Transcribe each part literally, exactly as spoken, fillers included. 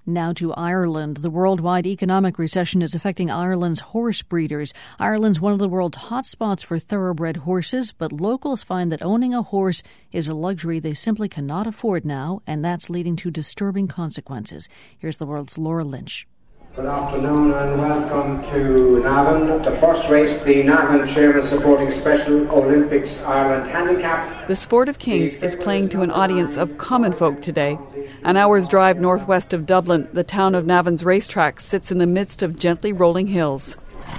Now to Ireland. The worldwide economic recession is affecting Ireland's horse breeders. Ireland's one of the world's hotspots for thoroughbred horses, but locals find that owning a horse is a luxury they simply cannot afford now, and that's leading to disturbing consequences. Here's the world's Laura Lynch. Good afternoon and welcome to Navan. The first race, the Navan Chairman supporting Special Olympics Ireland Handicap. The Sport of Kings is playing to an audience of common folk today. An hour's drive northwest of Dublin, the town of Navan's racetrack sits in the midst of gently rolling hills.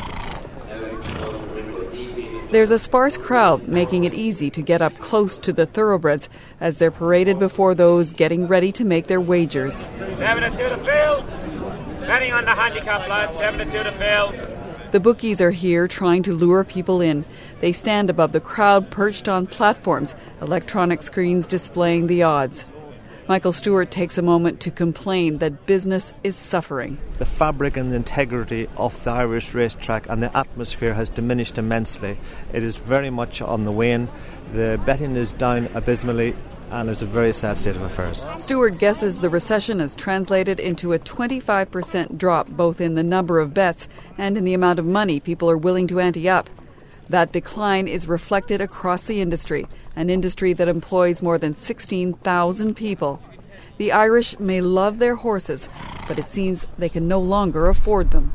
There's a sparse crowd, making it easy to get up close to the thoroughbreds as they're paraded before those getting ready to make their wagers. Seven and two to field. Betting on the handicap, lads. Seven and two to field. The bookies are here trying to lure people in. They stand above the crowd perched on platforms, electronic screens displaying the odds. Michael Stewart takes a moment to complain that business is suffering. The fabric and the integrity of the Irish racetrack and the atmosphere has diminished immensely. It is very much on the wane. The betting is down abysmally, and it's a very sad state of affairs. Stewart guesses the recession has translated into a twenty-five percent drop both in the number of bets and in the amount of money people are willing to ante up. That decline is reflected across the industry, an industry that employs more than sixteen thousand people. The Irish may love their horses, but it seems they can no longer afford them.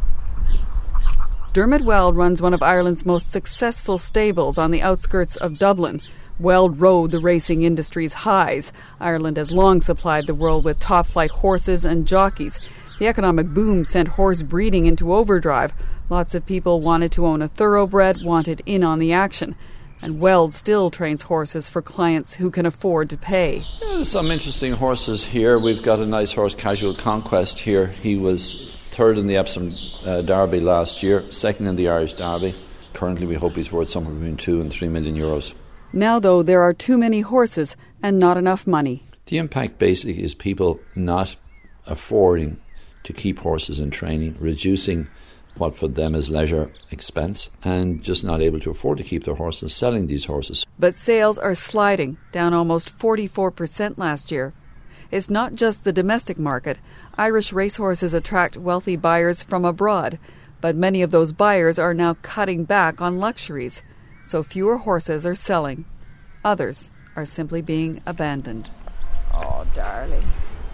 Dermot Weld runs one of Ireland's most successful stables on the outskirts of Dublin. Weld rode the racing industry's highs. Ireland has long supplied the world with top-flight horses and jockeys. The economic boom sent horse breeding into overdrive. Lots of people wanted to own a thoroughbred, wanted in on the action. And Weld still trains horses for clients who can afford to pay. There's some interesting horses here. We've got a nice horse, Casual Conquest, here. He was third in the Epsom uh, Derby last year, second in the Irish Derby. Currently, we hope he's worth somewhere between two and three million euros. Now, though, there are too many horses and not enough money. The impact basically is people not affording to keep horses in training, reducing what for them is leisure expense, and just not able to afford to keep their horses, selling these horses. But sales are sliding, down almost forty-four percent last year. It's not just the domestic market. Irish racehorses attract wealthy buyers from abroad, but many of those buyers are now cutting back on luxuries. So fewer horses are selling. Others are simply being abandoned. Oh, darling.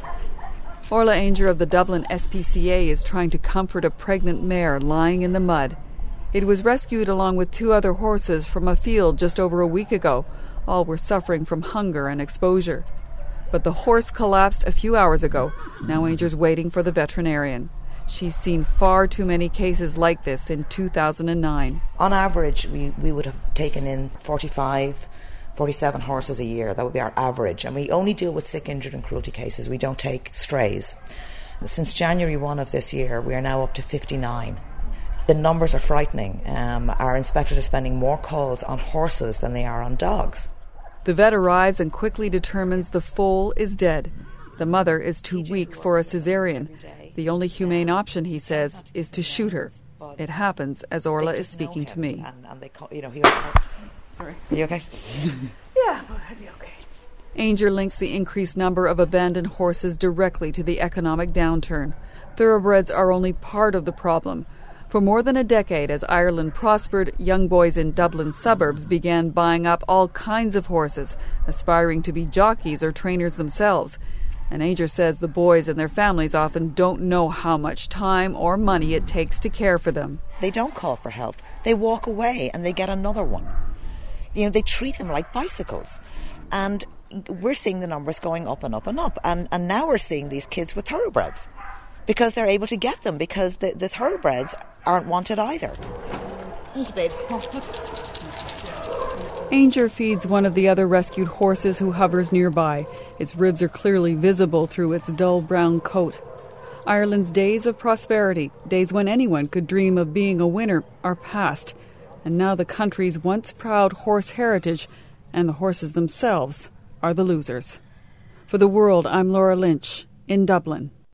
Orla Ainger of the Dublin S P C A is trying to comfort a pregnant mare lying in the mud. It was rescued along with two other horses from a field just over a week ago. All were suffering from hunger and exposure. But the horse collapsed a few hours ago. Now Ainger's waiting for the veterinarian. She's seen far too many cases like this in two thousand nine. On average, we, we would have taken in forty-five, forty-seven horses a year. That would be our average. And we only deal with sick, injured and cruelty cases. We don't take strays. Since January first of this year, we are now up to fifty-nine. The numbers are frightening. Um, our inspectors are spending more calls on horses than they are on dogs. The vet arrives and quickly determines the foal is dead. The mother is too weak for a cesarean. The only humane option, he says, is to shoot her. It happens as Orla is speaking to me. And, and they call, you know, he Sorry. Are you okay? Yeah, I'll be okay. Ainger links the increased number of abandoned horses directly to the economic downturn. Thoroughbreds are only part of the problem. For more than a decade, as Ireland prospered, young boys in Dublin's suburbs began buying up all kinds of horses, aspiring to be jockeys or trainers themselves. And Ainger says the boys and their families often don't know how much time or money it takes to care for them. They don't call for help. They walk away and they get another one. You know, they treat them like bicycles. And we're seeing the numbers going up and up and up. And, and now we're seeing these kids with thoroughbreds because they're able to get them because the, the thoroughbreds aren't wanted either. These babes. Ainger feeds one of the other rescued horses who hovers nearby. Its ribs are clearly visible through its dull brown coat. Ireland's days of prosperity, days when anyone could dream of being a winner, are past. And now the country's once proud horse heritage and the horses themselves are the losers. For The World, I'm Laura Lynch in Dublin.